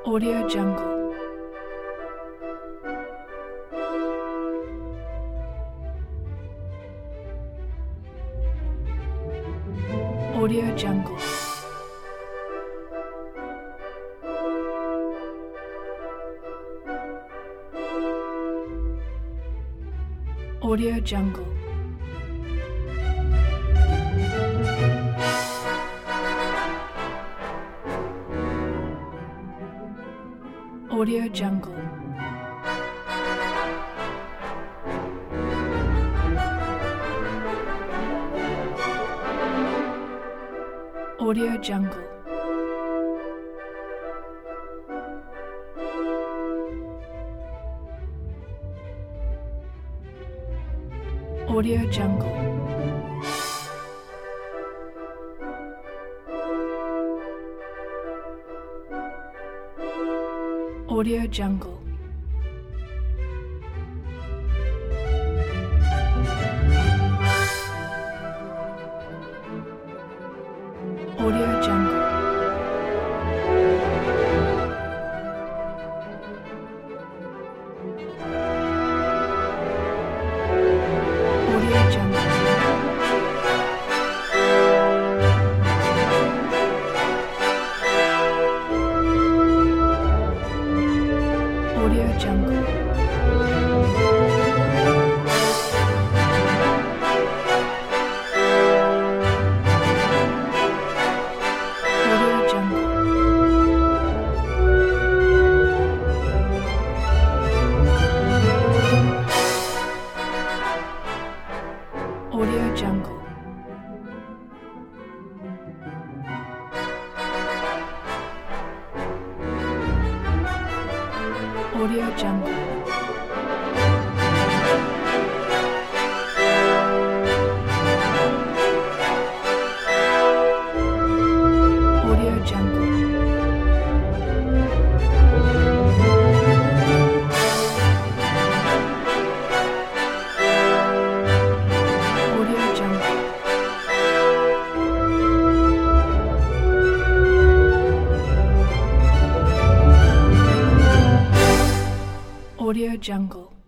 Audio Jungle. Audio Jungle. Audio Jungle. Audio Jungle. Audio Jungle. Audio Jungle. Audio Jungle. Audio Jungle. Audio Jungle. Audio Jungle. Audio Jungle. Audio Jungle. Audio Jungle. Audio Jungle. Audio Jungle. Audio Jungle.